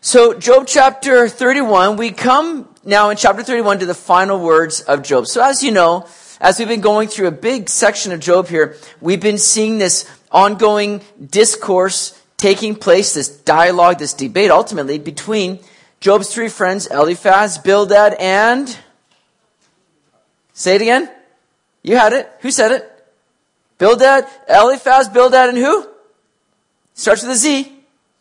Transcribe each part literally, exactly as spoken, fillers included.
So Job chapter thirty-one, we come now in chapter thirty-one to the final words of Job. So as you know, as we've been going through a big section of Job here, we've been seeing this ongoing discourse taking place, this dialogue, this debate ultimately between Job's three friends, Eliphaz, Bildad, and... Say it again. You had it. Who said it? Bildad, Eliphaz, Bildad, and who? Starts with a Z.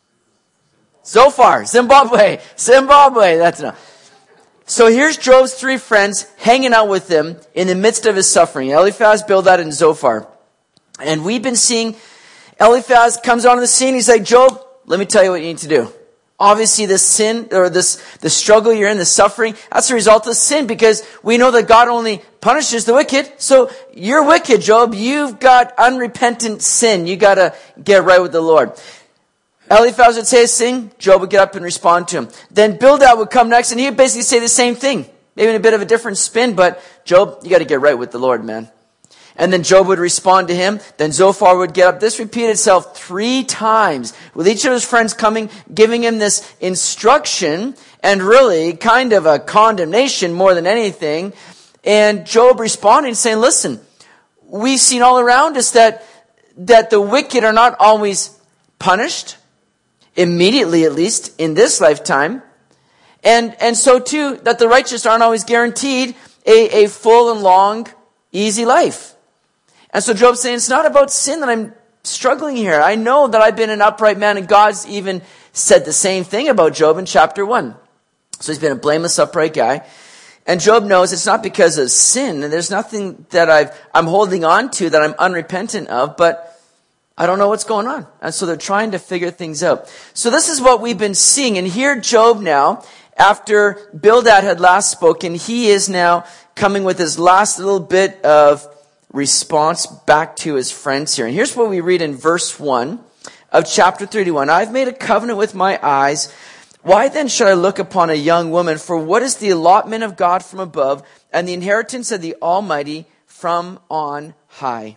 Zophar, Zimbabwe, Zimbabwe. That's enough. So here's Job's three friends hanging out with him in the midst of his suffering. Eliphaz, Bildad, and Zophar. And we've been seeing Eliphaz comes onto the scene. He's like, Job, let me tell you what you need to do. Obviously, this sin, or this, the struggle you're in, the suffering, that's a result of sin, because we know that God only punishes the wicked. So you're wicked, Job. You've got unrepentant sin. You gotta get right with the Lord. Eliphaz would say a thing, Job would get up and respond to him. Then Bildad would come next, and he would basically say the same thing. Maybe in a bit of a different spin, but Job, you gotta get right with the Lord, man. And then Job would respond to him. Then Zophar would get up. This repeated itself three times, with each of his friends coming, giving him this instruction, and really kind of a condemnation more than anything. And Job responding, saying, listen, we've seen all around us that, that the wicked are not always punished, immediately at least, in this lifetime. And, and so too, that the righteous aren't always guaranteed a, a full and long, easy life. And so Job's saying, it's not about sin that I'm struggling here. I know that I've been an upright man, and God's even said the same thing about Job in chapter one. So he's been a blameless, upright guy. And Job knows it's not because of sin, and there's nothing that I've, I'm holding on to that I'm unrepentant of, but I don't know what's going on. And so they're trying to figure things out. So this is what we've been seeing. And here Job now, after Bildad had last spoken, he is now coming with his last little bit of response back to his friends here. And here's what we read in verse one of chapter thirty-one. I've made a covenant with my eyes. Why then should I look upon a young woman? For what is the allotment of God from above, and the inheritance of the Almighty from on high?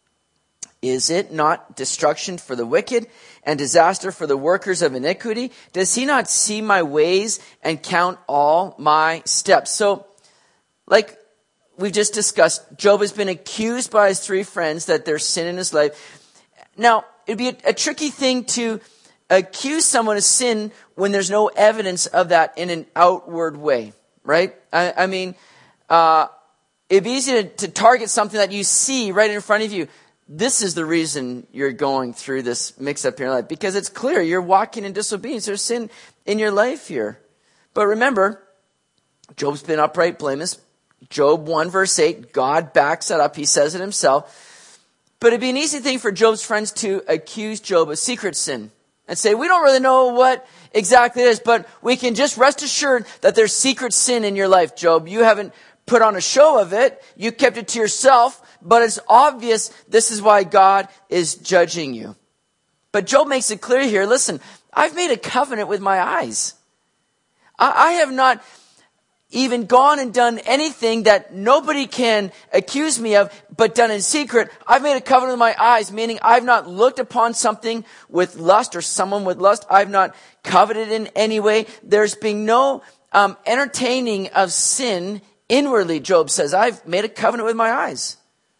Is it not destruction for the wicked and disaster for the workers of iniquity? Does he not see my ways and count all my steps? So, like we've just discussed, Job has been accused by his three friends that there's sin in his life. Now, it'd be a, a tricky thing to accuse someone of sin when there's no evidence of that in an outward way, right? I, I mean, uh, it'd be easy to, to target something that you see right in front of you. This is the reason you're going through this mix-up in your life, because it's clear you're walking in disobedience. There's sin in your life here. But remember, Job's been upright, blameless. Job one verse eight, God backs it up. He says it himself. But it'd be an easy thing for Job's friends to accuse Job of secret sin and say, we don't really know what exactly it is, but we can just rest assured that there's secret sin in your life, Job. You haven't put on a show of it. You kept it to yourself, but it's obvious this is why God is judging you. But Job makes it clear here, listen, I've made a covenant with my eyes. I, I have not even gone and done anything that nobody can accuse me of, but done in secret. I've made a covenant with my eyes, meaning I've not looked upon something with lust or someone with lust. I've not coveted in any way. There's been no um, entertaining of sin inwardly, Job says. I've made a covenant with my eyes.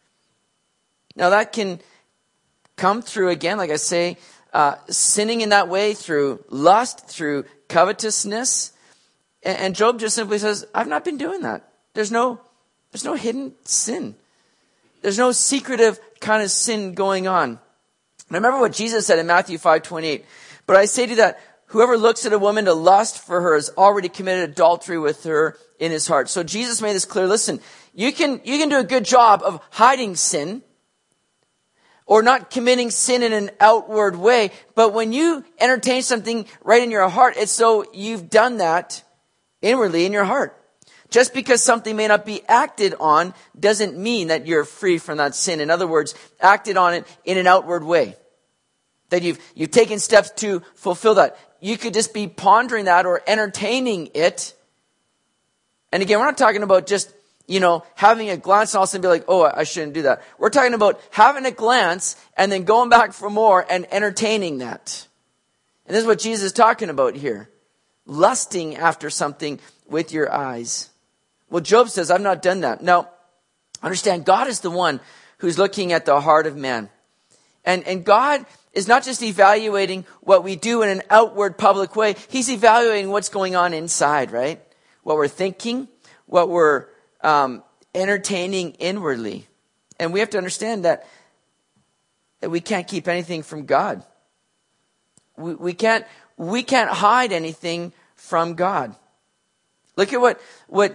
Now that can come through, again, like I say, uh, sinning in that way through lust, through covetousness. And Job just simply says, I've not been doing that. There's no, there's no hidden sin. There's no secretive kind of sin going on. And remember what Jesus said in Matthew five twenty-eight. But I say to you that whoever looks at a woman to lust for her has already committed adultery with her in his heart. So Jesus made this clear. Listen, you can, you can do a good job of hiding sin or not committing sin in an outward way. But when you entertain something right in your heart, it's so you've done that inwardly in your heart. Just because something may not be acted on doesn't mean that you're free from that sin. In other words, acted on it in an outward way. That you've, you've taken steps to fulfill that. You could just be pondering that or entertaining it. And again, we're not talking about just, you know, having a glance and all of a sudden be like, oh, I shouldn't do that. We're talking about having a glance and then going back for more and entertaining that. And this is what Jesus is talking about here. lusting after something with your eyes. Well, Job says, I've not done that. Now, understand, God is the one who's looking at the heart of man. And, and God is not just evaluating what we do in an outward public way. He's evaluating what's going on inside, right? What we're thinking, what we're um, entertaining inwardly. And we have to understand that, that we can't keep anything from God. We, we can't we can't hide anything from God. Look at what what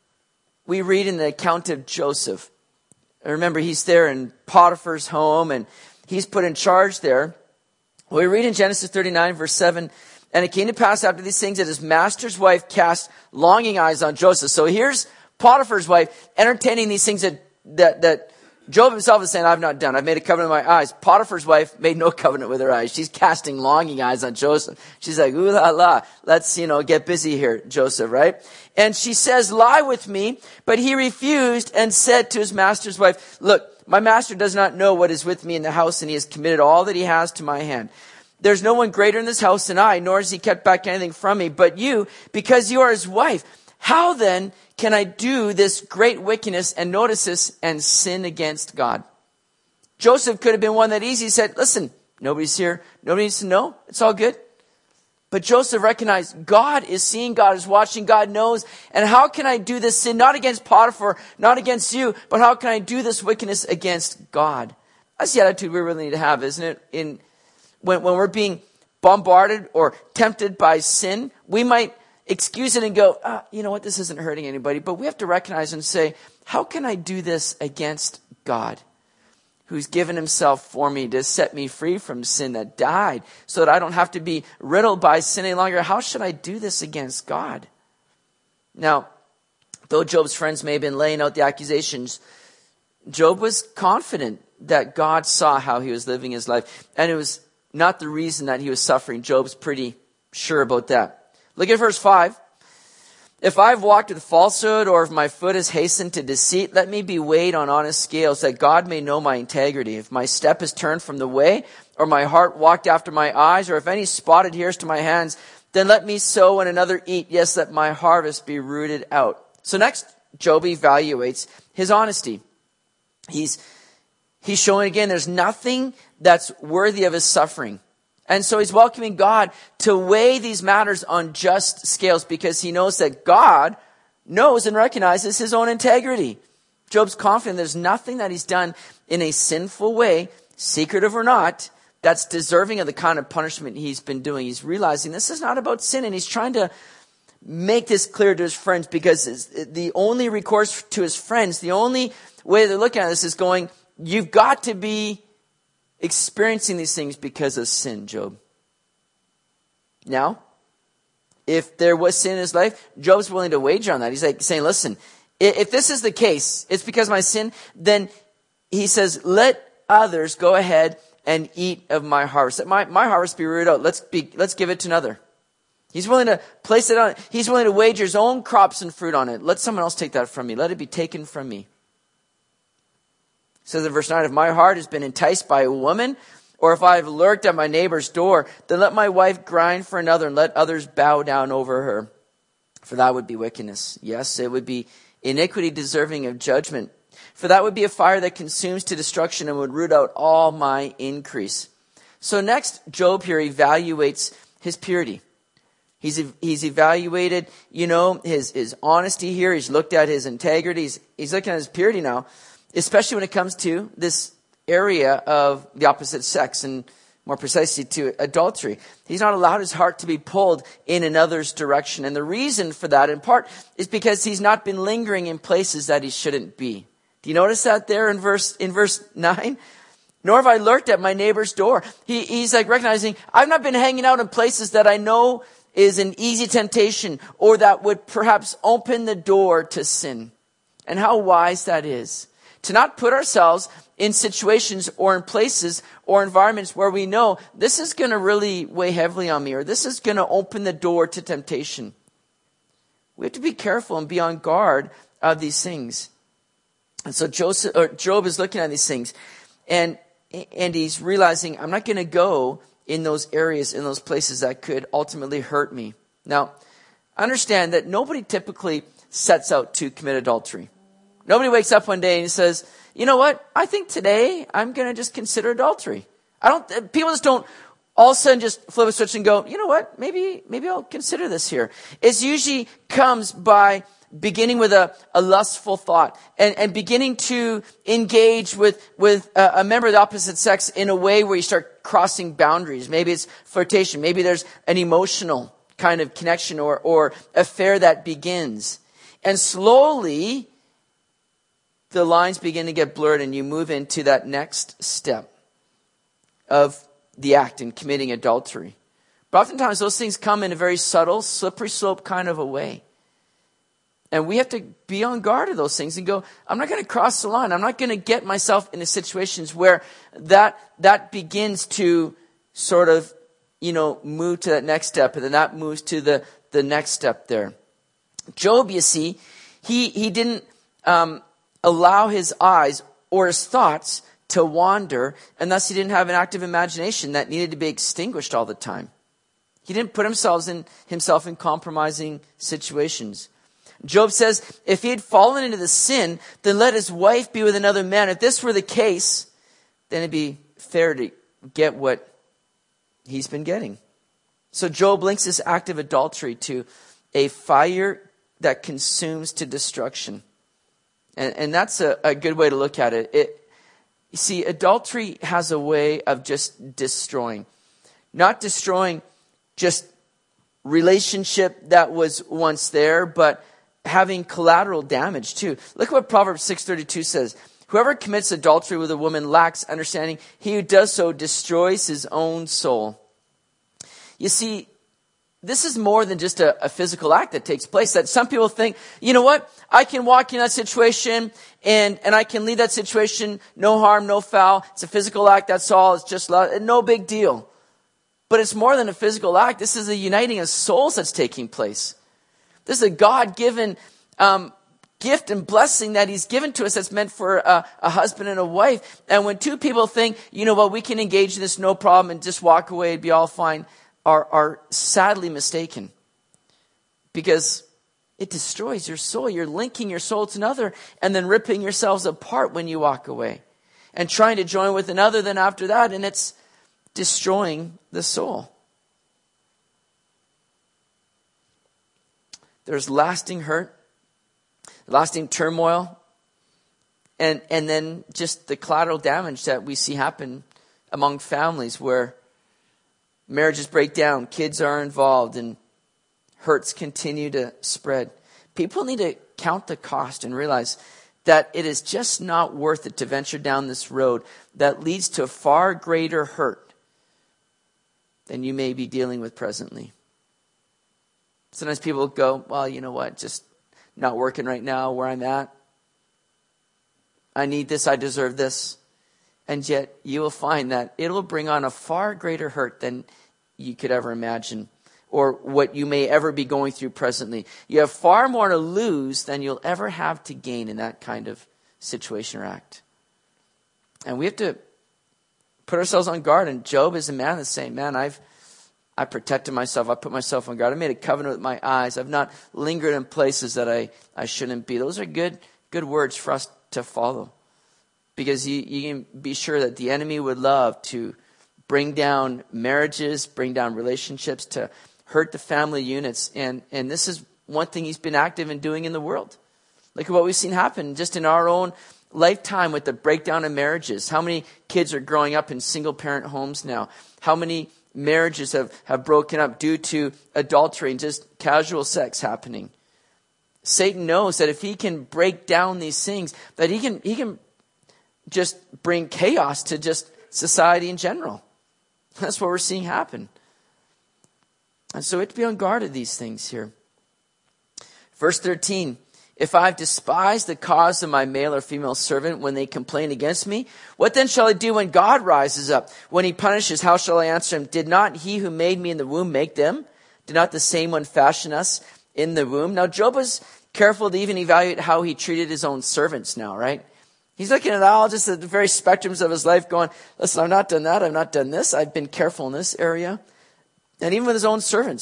we read in the account of Joseph. Remember, he's there in Potiphar's home, and he's put in charge there. We read in Genesis thirty-nine, verse seven, and it came to pass after these things that his master's wife cast longing eyes on Joseph. So here's Potiphar's wife entertaining these things that that that Job himself is saying, I've not done. I've made a covenant with my eyes. Potiphar's wife made no covenant with her eyes. She's casting longing eyes on Joseph. She's like, ooh la la, let's, you know, get busy here, Joseph, right? And she says, lie with me. But he refused and said to his master's wife, look, my master does not know what is with me in the house, and he has committed all that he has to my hand. There's no one greater in this house than I, nor has he kept back anything from me, but you, because you are his wife. How then can I do this great wickedness, and notice this, and sin against God? Joseph could have been one that easy said, listen, nobody's here. Nobody needs to know. It's all good. But Joseph recognized God is seeing, God is watching, God knows. And how can I do this sin? Not against Potiphar, not against you, but how can I do this wickedness against God? That's the attitude we really need to have, isn't it? In when, when we're being bombarded or tempted by sin, we might excuse it and go, ah, you know what, this isn't hurting anybody. But we have to recognize and say, how can I do this against God, who's given himself for me to set me free from sin, that died so that I don't have to be riddled by sin any longer? How should I do this against God? Now, though Job's friends may have been laying out the accusations, Job was confident that God saw how he was living his life. And it was not the reason that he was suffering. Job's pretty sure about that. Look at verse five. If I've walked with falsehood, or if my foot has hastened to deceit, let me be weighed on honest scales, that God may know my integrity. If my step is turned from the way, or my heart walked after my eyes, or if any spot adheres to my hands, then let me sow and another eat. Yes, let my harvest be rooted out. So next, Job evaluates his honesty. He's, he's showing again, there's nothing that's worthy of his suffering. And so he's welcoming God to weigh these matters on just scales, because he knows that God knows and recognizes his own integrity. Job's confident there's nothing that he's done in a sinful way, secretive or not, that's deserving of the kind of punishment he's been doing. He's realizing this is not about sin, and he's trying to make this clear to his friends, because the only recourse to his friends, the only way they're looking at this is going, you've got to be experiencing these things because of sin, Job. Now, if there was sin in his life, Job's willing to wager on that. He's like saying, listen, if this is the case, it's because of my sin, then he says, let others go ahead and eat of my harvest. Let my, my harvest be rooted out. Let's be, let's give it to another. He's willing to place it on, he's willing to wager his own crops and fruit on it. Let someone else take that from me. Let it be taken from me. It says in verse nine, if my heart has been enticed by a woman, or if I have lurked at my neighbor's door, then let my wife grind for another, and let others bow down over her. For that would be wickedness. Yes, it would be iniquity deserving of judgment. For that would be a fire that consumes to destruction and would root out all my increase. So next, Job here evaluates his purity. He's, he's evaluated, you know, his, his honesty here. He's looked at his integrity. He's, he's looking at his purity now, especially when it comes to this area of the opposite sex, and more precisely to adultery. He's not allowed his heart to be pulled in another's direction. And the reason for that, in part, is because he's not been lingering in places that he shouldn't be. Do you notice that there in verse, in verse nine? Nor have I lurked at my neighbor's door. He, he's like recognizing, I've not been hanging out in places that I know is an easy temptation, or that would perhaps open the door to sin. And how wise that is. To not put ourselves in situations or in places or environments where we know this is going to really weigh heavily on me, or this is going to open the door to temptation. We have to be careful and be on guard of these things. And so Joseph, or Job is looking at these things, and, and he's realizing, I'm not going to go in those areas, in those places that could ultimately hurt me. Now, understand that nobody typically sets out to commit adultery. Nobody wakes up one day and says, you know what? I think today I'm going to just consider adultery. I don't, people just don't all of a sudden just flip a switch and go, you know what? Maybe, maybe I'll consider this here. It usually comes by beginning with a, a lustful thought and, and beginning to engage with, with a, a member of the opposite sex in a way where you start crossing boundaries. Maybe it's flirtation. Maybe there's an emotional kind of connection or, or affair that begins. And slowly, the lines begin to get blurred and you move into that next step of the act in committing adultery. But oftentimes those things come in a very subtle, slippery slope kind of a way. And we have to be on guard of those things and go, I'm not going to cross the line. I'm not going to get myself into situations where that that begins to sort of, you know, move to that next step. And then that moves to the, the next step there. Job, you see, he, he didn't um, allow his eyes or his thoughts to wander, and thus he didn't have an active imagination that needed to be extinguished all the time. He didn't put himself in, himself in compromising situations. Job says, if he had fallen into the sin, then let his wife be with another man. If this were the case, then it'd be fair to get what he's been getting. So Job links this act of adultery to a fire that consumes to destruction. And, and that's a, a good way to look at it. It You see, adultery has a way of just destroying. Not destroying just relationship that was once there, but having collateral damage too. Look what Proverbs six thirty-two says. Whoever commits adultery with a woman lacks understanding. He who does so destroys his own soul. You see, this is more than just a, a physical act that takes place. That some people think, you know what? I can walk in that situation and, and I can leave that situation. No harm, no foul. It's a physical act. That's all. It's just love. No big deal. But it's more than a physical act. This is a uniting of souls that's taking place. This is a God-given um, gift and blessing that he's given to us that's meant for a, a husband and a wife. And when two people think, you know what, we can engage in this no problem and just walk away and be all fine, are, are sadly mistaken. Because it destroys your soul. You're linking your soul to another and then ripping yourselves apart when you walk away. And trying to join with another then after that, and it's destroying the soul. There's lasting hurt, lasting turmoil, and and then just the collateral damage that we see happen among families where marriages break down, kids are involved, and hurts continue to spread. People need to count the cost and realize that it is just not worth it to venture down this road that leads to far greater hurt than you may be dealing with presently. Sometimes people go, well, you know what, just not working right now where I'm at. I need this, I deserve this. And yet you will find that it will bring on a far greater hurt than you could ever imagine or what you may ever be going through presently. You have far more to lose than you'll ever have to gain in that kind of situation or act. And we have to put ourselves on guard. And Job is a man that's saying, man, I've I protected myself. I put myself on guard. I made a covenant with my eyes. I've not lingered in places that I, I shouldn't be. Those are good good words for us to follow. Because you, you can be sure that the enemy would love to bring down marriages, bring down relationships, to hurt the family units. And, and this is one thing he's been active in doing in the world. Look at what we've seen happen just in our own lifetime with the breakdown of marriages. How many kids are growing up in single-parent homes now? How many marriages have, have broken up due to adultery and just casual sex happening? Satan knows that if he can break down these things, that he can he can just bring chaos to just society in general. That's what we're seeing happen. And so we have to be on guard of these things here. Verse thirteen, if I've despised the cause of my male or female servant when they complain against me, what then shall I do when God rises up? When he punishes, how shall I answer him? Did not he who made me in the womb make them? Did not the same one fashion us in the womb? Now Job was careful to even evaluate how he treated his own servants now, right? He's looking at all just at the very spectrums of his life going, listen, I've not done that. I've not done this. I've been careful in this area. And even with his own servants.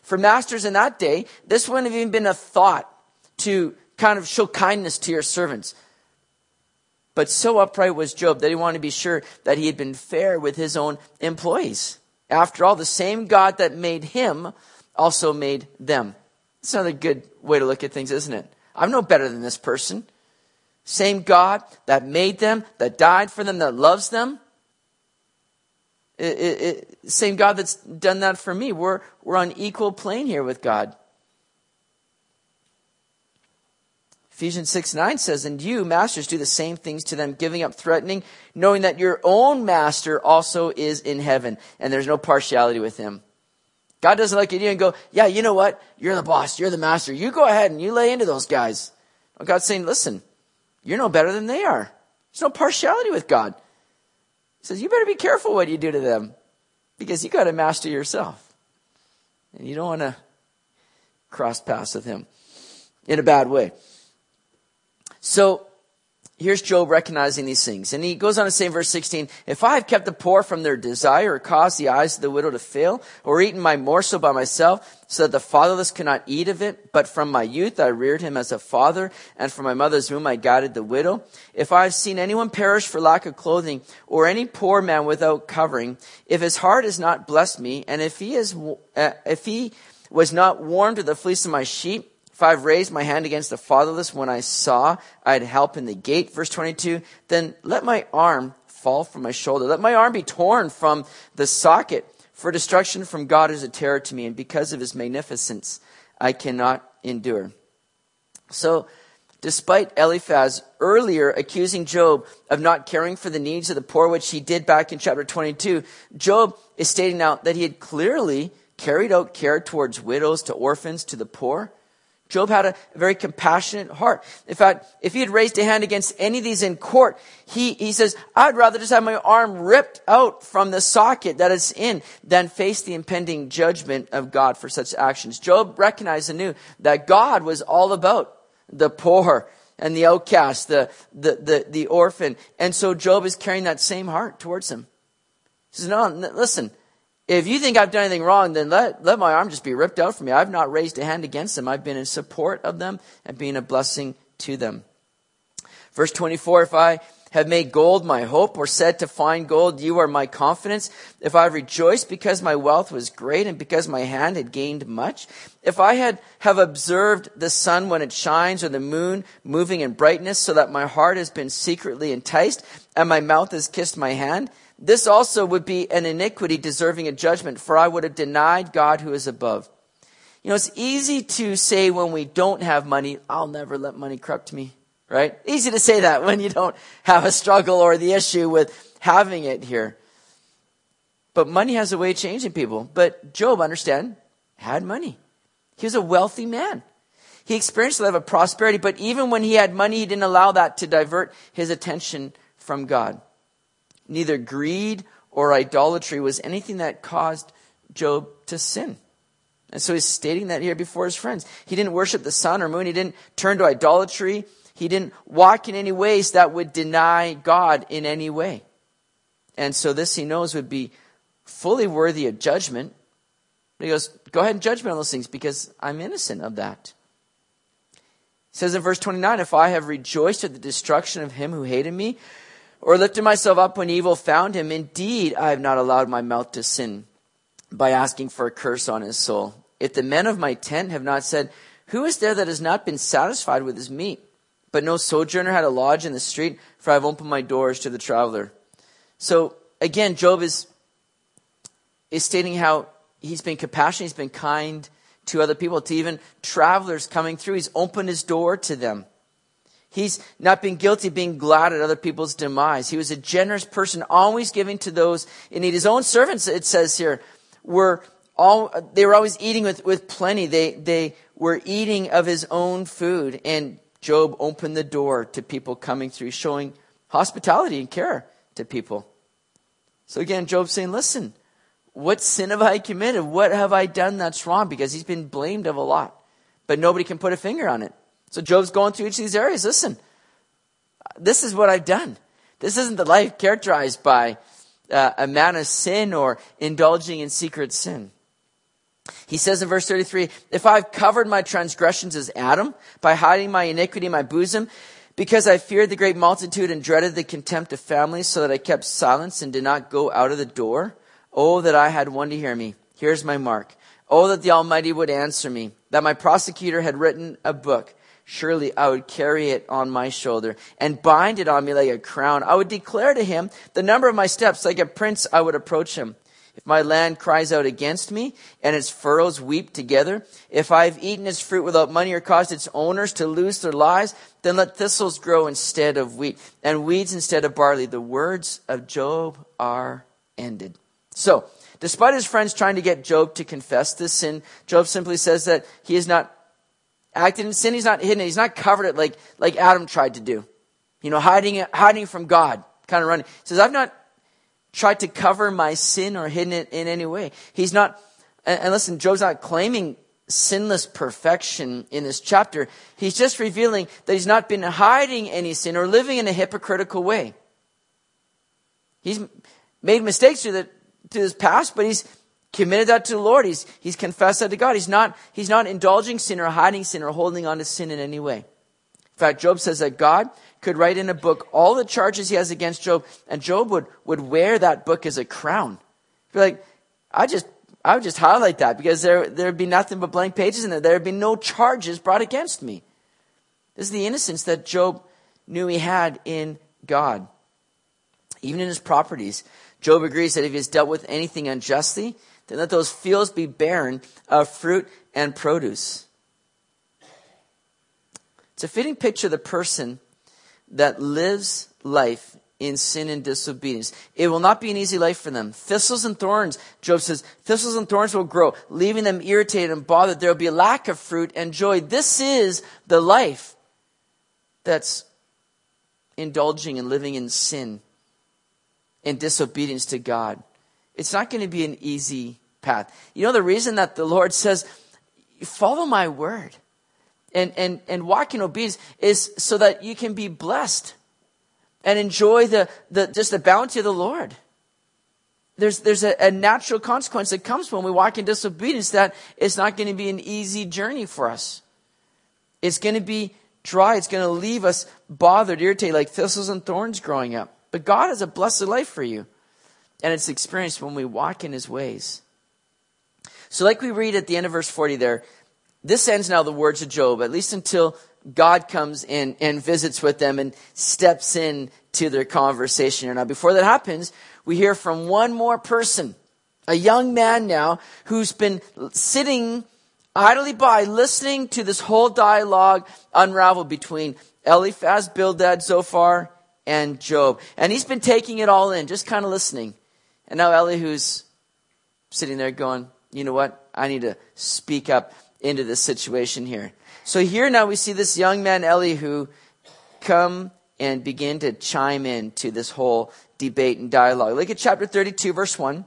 For masters in that day, this wouldn't have even been a thought to kind of show kindness to your servants. But so upright was Job that he wanted to be sure that he had been fair with his own employees. After all, the same God that made him also made them. It's another good way to look at things, isn't it? I'm no better than this person. Same God that made them, that died for them, that loves them. It, it, it, same God that's done that for me. We're, we're on equal plane here with God. Ephesians six nine says, and you, masters, do the same things to them, giving up threatening, knowing that your own master also is in heaven, and there's no partiality with him. God doesn't look at you and go, yeah, you know what? You're the boss. You're the master. You go ahead and you lay into those guys. Well, God's saying, listen, you're no better than they are. There's no partiality with God. He says, you better be careful what you do to them, because you got to master yourself. And you don't want to cross paths with him in a bad way. So here's Job recognizing these things. And he goes on to say in verse sixteen, if I have kept the poor from their desire, or caused the eyes of the widow to fail, or eaten my morsel by myself, so that the fatherless could not eat of it, but from my youth I reared him as a father, and from my mother's womb I guided the widow. If I have seen anyone perish for lack of clothing, or any poor man without covering, if his heart has not blessed me, and if he is, uh, if he was not warm to the fleece of my sheep, if I've raised my hand against the fatherless when I saw I had help in the gate, verse twenty-two, then let my arm fall from my shoulder. Let my arm be torn from the socket. For destruction from God is a terror to me, and because of his magnificence, I cannot endure. So, despite Eliphaz earlier accusing Job of not caring for the needs of the poor, which he did back in chapter twenty-two, Job is stating now that he had clearly carried out care towards widows, to orphans, to the poor. Job had a very compassionate heart. In fact, if he had raised a hand against any of these in court, he, he says, I'd rather just have my arm ripped out from the socket that it's in than face the impending judgment of God for such actions. Job recognized and knew that God was all about the poor and the outcast, the, the, the, the orphan. And so Job is carrying that same heart towards him. He says, no, listen, if you think I've done anything wrong, then let, let my arm just be ripped out from me. I've not raised a hand against them. I've been in support of them and being a blessing to them. Verse twenty-four, if I have made gold my hope, or said to find gold, you are my confidence. If I have rejoiced because my wealth was great and because my hand had gained much. If I had have observed the sun when it shines, or the moon moving in brightness, so that my heart has been secretly enticed and my mouth has kissed my hand. This also would be an iniquity deserving of judgment, for I would have denied God who is above. You know, it's easy to say when we don't have money, I'll never let money corrupt me, right? Easy to say that when you don't have a struggle or the issue with having it here. But money has a way of changing people. But Job, understand, had money. He was a wealthy man. He experienced a life of prosperity, but even when he had money, he didn't allow that to divert his attention from God. Neither greed or idolatry was anything that caused Job to sin. And so he's stating that here before his friends. He didn't worship the sun or moon. He didn't turn to idolatry. He didn't walk in any ways that would deny God in any way. And so this he knows would be fully worthy of judgment. But he goes, go ahead and judge me on those things because I'm innocent of that. It says in verse twenty-nine, if I have rejoiced at the destruction of him who hated me, or lifted myself up when evil found him, indeed I have not allowed my mouth to sin by asking for a curse on his soul. If the men of my tent have not said, who is there that has not been satisfied with his meat? But no sojourner had a lodge in the street, for I have opened my doors to the traveler. So again, Job is, is stating how he's been compassionate, he's been kind to other people, to even travelers coming through. He's opened his door to them. He's not been guilty of being glad at other people's demise. He was a generous person, always giving to those in need. His own servants, it says here, were all they were always eating with, with plenty. They they were eating of his own food. And Job opened the door to people coming through, showing hospitality and care to people. So again, Job's saying, listen, what sin have I committed? What have I done that's wrong? Because he's been blamed of a lot, but nobody can put a finger on it. So Job's going through each of these areas. Listen, this is what I've done. This isn't the life characterized by uh, a man of sin or indulging in secret sin. He says in verse thirty-three, if I've covered my transgressions as Adam, by hiding my iniquity in my bosom, because I feared the great multitude and dreaded the contempt of families, so that I kept silence and did not go out of the door, oh, that I had one to hear me. Here's my mark. Oh, that the Almighty would answer me, that my prosecutor had written a book. Surely I would carry it on my shoulder and bind it on me like a crown. I would declare to him the number of my steps. Like a prince, I would approach him. If my land cries out against me and its furrows weep together, if I have eaten its fruit without money or caused its owners to lose their lives, then let thistles grow instead of wheat and weeds instead of barley. The words of Job are ended. So, despite his friends trying to get Job to confess this sin, Job simply says that he has not acted in sin. He's not hidden it. He's not covered it like, like Adam tried to do. You know, hiding it, hiding from God, kind of running. He says, I've not tried to cover my sin or hidden it in any way. He's not, and, and listen, Job's not claiming sinless perfection in this chapter. He's just revealing that he's not been hiding any sin or living in a hypocritical way. He's made mistakes through the to his past, but he's committed that to the Lord. He's he's confessed that to God. He's not he's not indulging sin or hiding sin or holding on to sin in any way. In fact, Job says that God could write in a book all the charges he has against Job, and Job would, would wear that book as a crown. Be like, I just I would just highlight that because there there'd be nothing but blank pages in there. There'd be no charges brought against me. This is the innocence that Job knew he had in God. Even in his properties, Job agrees that if he has dealt with anything unjustly, then let those fields be barren of fruit and produce. It's a fitting picture of the person that lives life in sin and disobedience. It will not be an easy life for them. Thistles and thorns, Job says, thistles and thorns will grow, leaving them irritated and bothered. There will be a lack of fruit and joy. This is the life that's indulging and living in sin and disobedience to God. It's not going to be an easy path. You know the reason that the Lord says, follow my word and, and, and walk in obedience is so that you can be blessed and enjoy the, the just the bounty of the Lord. There's there's a, a natural consequence that comes when we walk in disobedience, that it's not going to be an easy journey for us. It's going to be dry. It's going to leave us bothered, irritated, like thistles and thorns growing up. But God has a blessed life for you. And it's experienced when we walk in his ways. So like we read at the end of verse forty there, this ends now the words of Job, at least until God comes in and visits with them and steps in to their conversation. Now, before that happens, we hear from one more person, a young man now who's been sitting idly by, listening to this whole dialogue unravel between Eliphaz, Bildad, Zophar, and Job. And he's been taking it all in, just kind of listening. And now Elihu's sitting there going, you know what? I need to speak up into this situation here. So here now we see this young man, Elihu, come and begin to chime in to this whole debate and dialogue. Look at chapter thirty-two, verse one.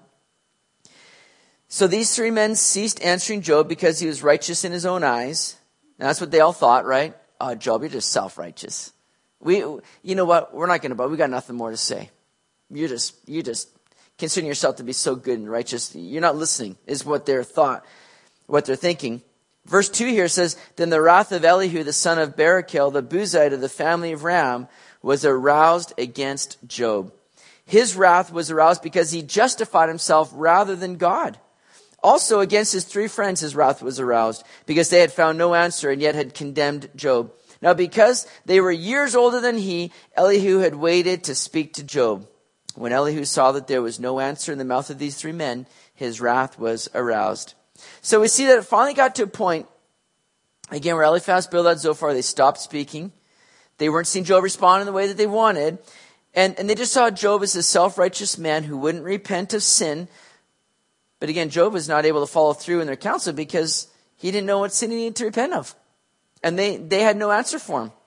So these three men ceased answering Job because he was righteous in his own eyes. And that's what they all thought, right? Oh, Job, you're just self-righteous. We, you know what? We're not going to, we got nothing more to say. You're just, you just considering yourself to be so good and righteous. You're not listening, is what they're thought, what they're thinking. Verse two here says, then the wrath of Elihu, the son of Barachel, the Buzite of the family of Ram, was aroused against Job. His wrath was aroused because he justified himself rather than God. Also against his three friends, his wrath was aroused because they had found no answer and yet had condemned Job. Now, because they were years older than he, Elihu had waited to speak to Job. When Elihu saw that there was no answer in the mouth of these three men, his wrath was aroused. So we see that it finally got to a point, again, where Eliphaz, Bildad, Zophar, they stopped speaking. They weren't seeing Job respond in the way that they wanted. And, and they just saw Job as a self-righteous man who wouldn't repent of sin. But again, Job was not able to follow through in their counsel because he didn't know what sin he needed to repent of. And they, they had no answer for him.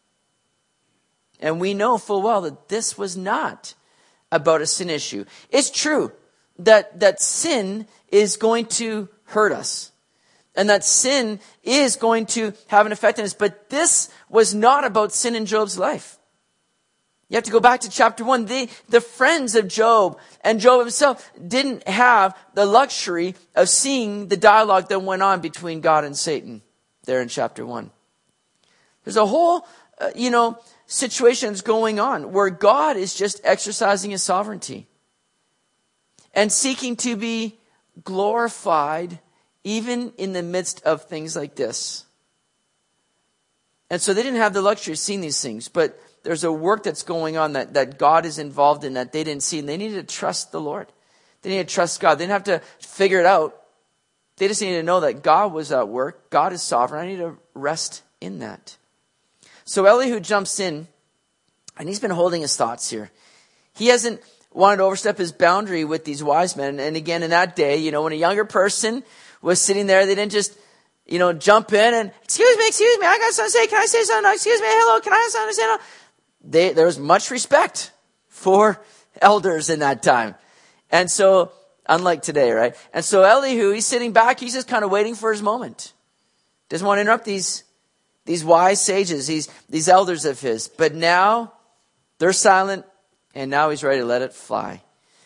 And we know full well that this was not about a sin issue. It's true that, that sin is going to hurt us. And that sin is going to have an effect on us. But this was not about sin in Job's life. You have to go back to chapter one. They, the friends of Job and Job himself didn't have the luxury of seeing the dialogue that went on between God and Satan there in chapter one. There's a whole, uh, you know, situations going on where God is just exercising his sovereignty and seeking to be glorified even in the midst of things like this. And so they didn't have the luxury of seeing these things, but there's a work that's going on that, that God is involved in that they didn't see, and they needed to trust the Lord. They needed to trust God. They didn't have to figure it out. They just needed to know that God was at work. God is sovereign. I need to rest in that. So Elihu jumps in, and he's been holding his thoughts here. He hasn't wanted to overstep his boundary with these wise men. And again, in that day, you know, when a younger person was sitting there, they didn't just, you know, jump in and, excuse me, excuse me, I got something to say. Can I say something? Excuse me, hello, can I have something to say? They, there was much respect for elders in that time. And so, unlike today, right? And so Elihu, he's sitting back, he's just kind of waiting for his moment. Doesn't want to interrupt these, these wise sages, these, these elders of his. But now, they're silent, and now he's ready to let it fly.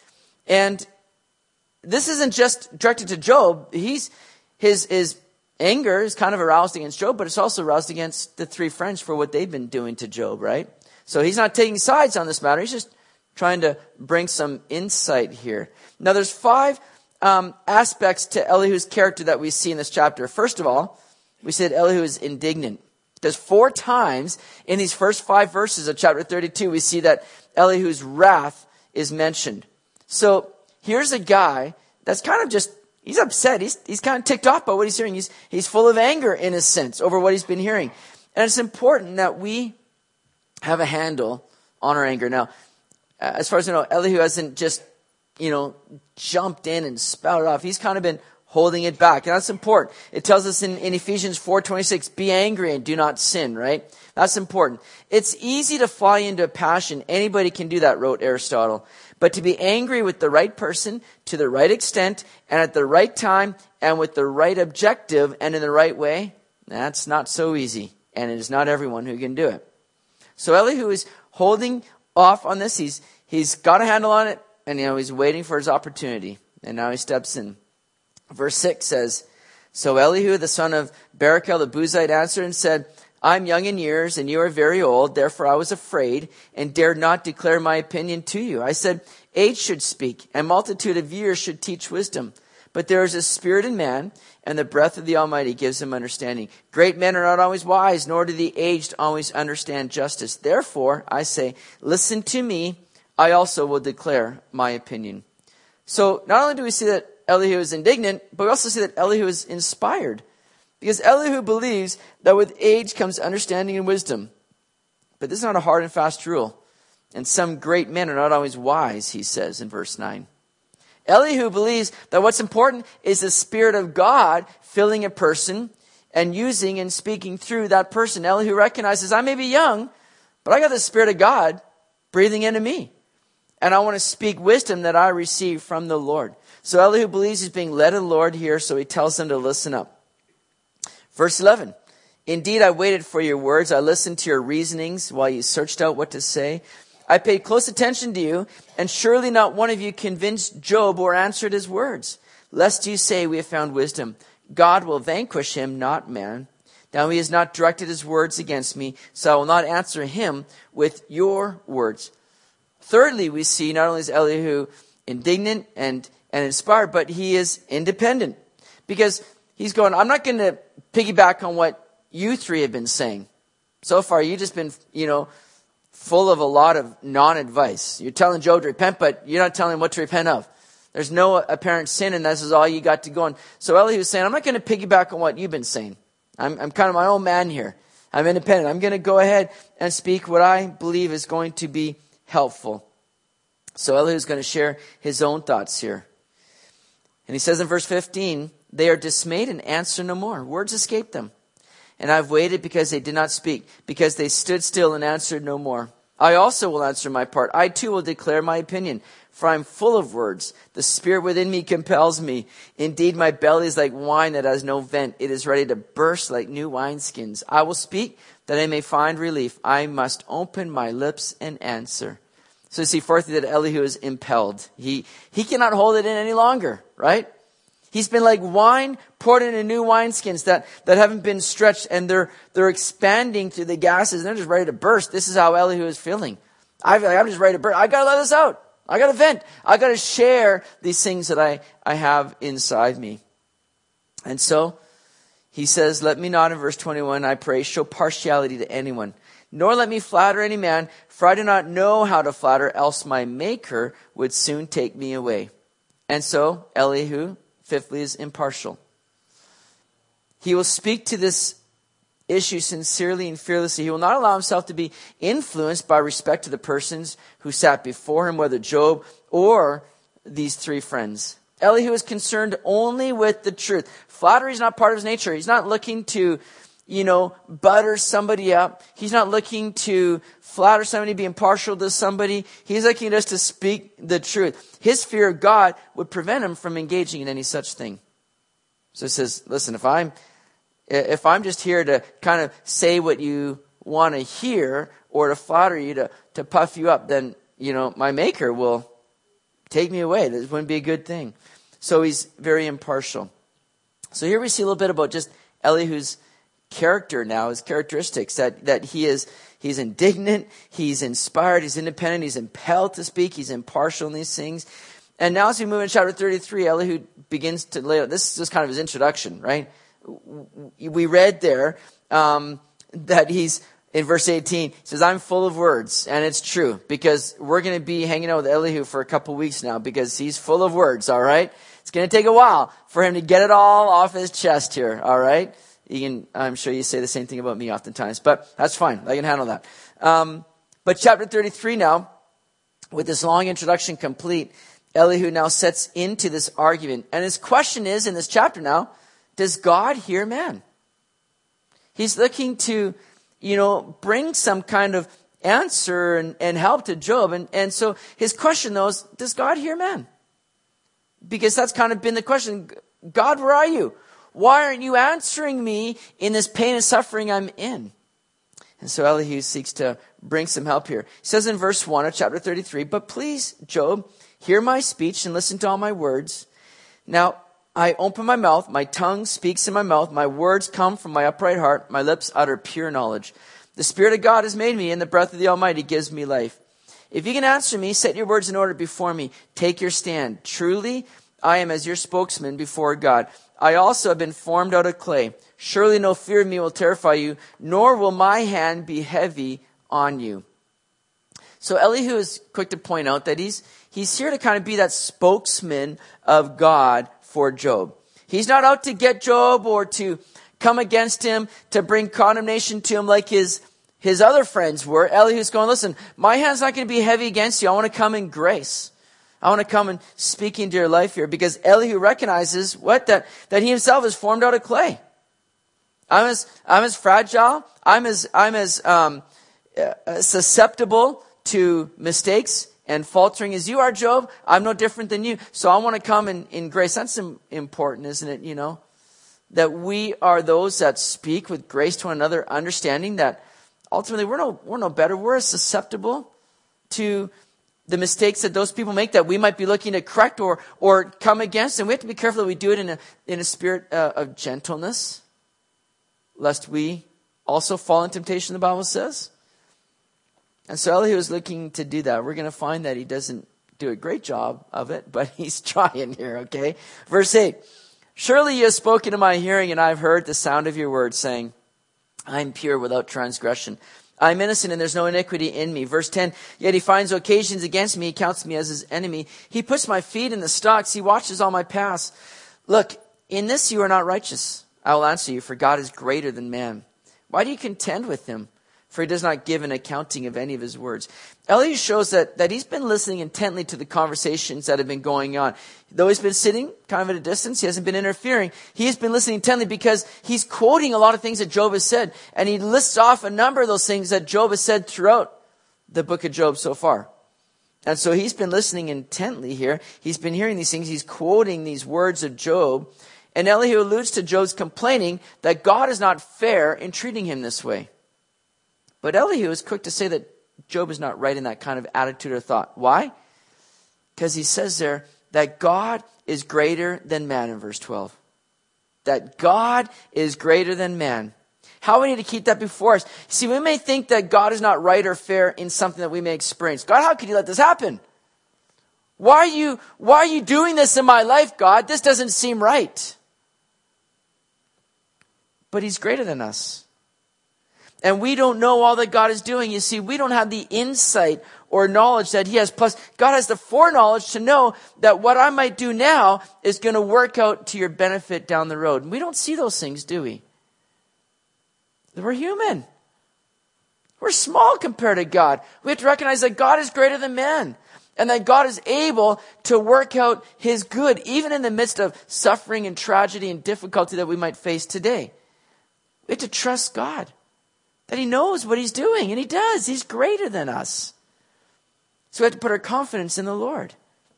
And this isn't just directed to Job. He's, his, his anger is kind of aroused against Job, but it's also aroused against the three friends for what they've been doing to Job, right? So he's not taking sides on this matter. He's just trying to bring some insight here. Now there's five um, aspects to Elihu's character that we see in this chapter. First of all, we said Elihu is indignant. There's four times in these first five verses of chapter thirty-two, we see that Elihu's wrath is mentioned. So here's a guy that's kind of just, he's upset. He's, he's kind of ticked off by what he's hearing. He's, he's full of anger in a sense over what he's been hearing. And it's important that we have a handle on our anger. Now, as far as I know, Elihu hasn't just, you know, jumped in and spouted off. He's kind of been holding it back. And that's important. It tells us in, in Ephesians four twenty-six, be angry and do not sin, right? That's important. It's easy to fly into a passion. Anybody can do that, wrote Aristotle. But to be angry with the right person, to the right extent, and at the right time, and with the right objective, and in the right way, that's not so easy. And it is not everyone who can do it. So Elihu is holding off on this. He's he's got a handle on it, and you know he's waiting for his opportunity. And now he steps in. Verse six says, so Elihu, the son of Barachel the Buzite, answered and said, I'm young in years, and you are very old. Therefore I was afraid, and dared not declare my opinion to you. I said, age should speak, and multitude of years should teach wisdom. But there is a spirit in man, and the breath of the Almighty gives him understanding. Great men are not always wise, nor do the aged always understand justice. Therefore, I say, listen to me. I also will declare my opinion. So not only do we see that Elihu is indignant, but we also see that Elihu is inspired. Because Elihu believes that with age comes understanding and wisdom. But this is not a hard and fast rule. And some great men are not always wise, he says in verse nine. Elihu believes that what's important is the Spirit of God filling a person and using and speaking through that person. Elihu recognizes, I may be young, but I got the Spirit of God breathing into me. And I want to speak wisdom that I receive from the Lord. So Elihu believes he's being led of the Lord here, so he tells them to listen up. Verse eleven, indeed I waited for your words. I listened to your reasonings while you searched out what to say. I paid close attention to you, and surely not one of you convinced Job or answered his words. Lest you say, we have found wisdom. God will vanquish him, not man. Now he has not directed his words against me, so I will not answer him with your words. Thirdly, we see not only is Elihu indignant and, and inspired, but he is independent. Because he's going, I'm not going to piggyback on what you three have been saying. So far, you've just been, you know, full of a lot of non-advice. You're telling Job to repent, but you're not telling him what to repent of. There's no apparent sin, and this is all you got to go on. So Elihu's saying, I'm not going to piggyback on what you've been saying. I'm, I'm kind of my own man here. I'm independent. I'm going to go ahead and speak what I believe is going to be helpful. So Elihu's going to share his own thoughts here. And he says in verse fifteen, they are dismayed and answer no more. Words escape them. And I've waited because they did not speak, because they stood still and answered no more. I also will answer my part. I too will declare my opinion, for I am full of words. The spirit within me compels me. Indeed, my belly is like wine that has no vent. It is ready to burst like new wineskins. I will speak that I may find relief. I must open my lips and answer. So you see, fourthly, that Elihu is impelled. He, he cannot hold it in any longer, right? He's been like wine poured into new wineskins that, that haven't been stretched, and they're, they're expanding through the gases, and they're just ready to burst. This is how Elihu is feeling. I feel like I'm just ready to burst. I gotta let this out. I gotta vent. I gotta share these things that I, I have inside me. And so, he says, let me not, in verse twenty-one, I pray, show partiality to anyone, nor let me flatter any man, for I do not know how to flatter, else my Maker would soon take me away. And so, Elihu, fifthly, is impartial. He will speak to this issue sincerely and fearlessly. He will not allow himself to be influenced by respect to the persons who sat before him, whether Job or these three friends. Elihu is concerned only with the truth. Flattery is not part of his nature. He's not looking to, you know, butter somebody up. He's not looking to flatter somebody, be impartial to somebody. He's looking just to speak the truth. His fear of God would prevent him from engaging in any such thing. So he says, listen, if I'm, if I'm just here to kind of say what you want to hear or to flatter you, to, to puff you up, then, you know, my Maker will take me away. This wouldn't be a good thing. So he's very impartial. So here we see a little bit about just Elihu's character now, his characteristics, that, that he is, he's indignant, he's inspired, he's independent, he's impelled to speak, he's impartial in these things. And now as we move into chapter thirty-three, Elihu begins to lay out, this is just kind of his introduction, right? We read there um, that he's, in verse eighteen, he says, I'm full of words. And it's true, because we're going to be hanging out with Elihu for a couple weeks now, because he's full of words, all right? It's going to take a while for him to get it all off his chest here, all right? You can, I'm sure you say the same thing about me oftentimes, but that's fine. I can handle that. Um, but chapter thirty-three now, with this long introduction complete, Elihu now sets into this argument. And his question is, in this chapter now, does God hear man? He's looking to, you know, bring some kind of answer and, and help to Job. And, and so his question, though, is, does God hear man? Because that's kind of been the question. God, where are you? Why aren't you answering me in this pain and suffering I'm in? And so Elihu seeks to bring some help here. He says in verse one of chapter thirty-three, but please, Job, hear my speech and listen to all my words. Now, I open my mouth, my tongue speaks in my mouth, my words come from my upright heart, my lips utter pure knowledge. The Spirit of God has made me, and the breath of the Almighty gives me life. If you can answer me, set your words in order before me. Take your stand. Truly, I am as your spokesman before God. I also have been formed out of clay. Surely no fear of me will terrify you, nor will my hand be heavy on you. So Elihu is quick to point out that he's, he's here to kind of be that spokesman of God for Job. He's not out to get Job or to come against him, to bring condemnation to him like his His other friends were. Elihu's going, listen, my hand's not going to be heavy against you. I want to come in grace. I want to come and speak into your life here, because Elihu recognizes what? That, that he himself is formed out of clay. I'm as, I'm as fragile. I'm as, I'm as, um, uh, susceptible to mistakes and faltering as you are, Job. I'm no different than you. So I want to come in, in grace. That's important, isn't it? You know, that we are those that speak with grace to one another, understanding that ultimately, we're no, we're no better. We're as susceptible to the mistakes that those people make that we might be looking to correct or, or come against. And we have to be careful that we do it in a, in a spirit uh, of gentleness, lest we also fall in temptation, the Bible says. And so Elihu is looking to do that. We're going to find that he doesn't do a great job of it, but he's trying here, okay? Verse eight, surely you have spoken in my hearing, and I've heard the sound of your words, saying, I'm pure without transgression. I'm innocent and there's no iniquity in me. Verse ten, yet he finds occasions against me. He counts me as his enemy. He puts my feet in the stocks. He watches all my paths. Look, in this you are not righteous. I will answer you, for God is greater than man. Why do you contend with him? For he does not give an accounting of any of his words. Elihu shows that, that he's been listening intently to the conversations that have been going on. Though he's been sitting kind of at a distance, he hasn't been interfering. He has been listening intently because he's quoting a lot of things that Job has said. And he lists off a number of those things that Job has said throughout the book of Job so far. And so he's been listening intently here. He's been hearing these things. He's quoting these words of Job. And Elihu alludes to Job's complaining that God is not fair in treating him this way. But Elihu is quick to say that Job is not right in that kind of attitude or thought. Why? Because he says there that God is greater than man in verse twelve. That God is greater than man. How we need to keep that before us. See, we may think that God is not right or fair in something that we may experience. God, how could you let this happen? Why are you, why are you doing this in my life, God? This doesn't seem right. But he's greater than us. And we don't know all that God is doing. You see, we don't have the insight or knowledge that he has. Plus, God has the foreknowledge to know that what I might do now is going to work out to your benefit down the road. And we don't see those things, do we? We're human. We're small compared to God. We have to recognize that God is greater than man. And that God is able to work out his good, even in the midst of suffering and tragedy and difficulty that we might face today. We have to trust God. That he knows what he's doing. And he does. He's greater than us. So we have to put our confidence in the Lord.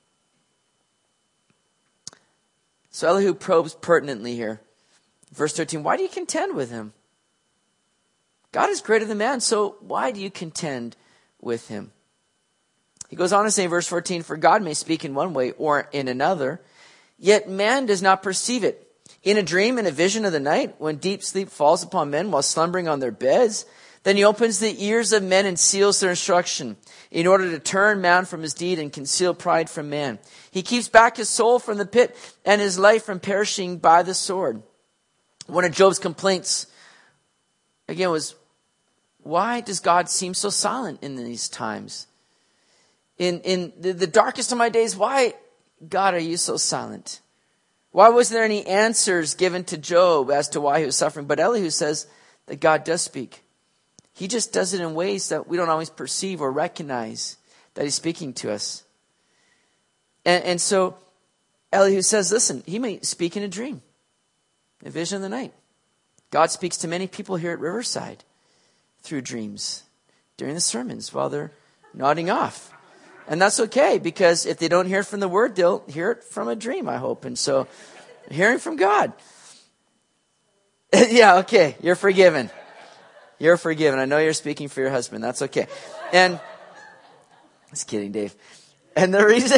So Elihu probes pertinently here. Verse thirteen, why do you contend with him? God is greater than man, so why do you contend with him? He goes on to say in verse fourteen, for God may speak in one way or in another, yet man does not perceive it. In a dream, in a vision of the night, when deep sleep falls upon men while slumbering on their beds, then he opens the ears of men and seals their instruction, in order to turn man from his deed and conceal pride from man. He keeps back his soul from the pit and his life from perishing by the sword. One of Job's complaints, again, was, why does God seem so silent in these times? In in the, the darkest of my days, why, God, are you so silent? Why wasn't there any answers given to Job as to why he was suffering? But Elihu says that God does speak. He just does it in ways that we don't always perceive or recognize that he's speaking to us. And, and so Elihu says, listen, he may speak in a dream, a vision of the night. God speaks to many people here at Riverside through dreams during the sermons while they're nodding off. And that's okay, because if they don't hear it from the word, they'll hear it from a dream, I hope. And so, hearing from God. Yeah, okay, you're forgiven. You're forgiven. I know you're speaking for your husband. That's okay. And, just kidding, Dave. And the reason...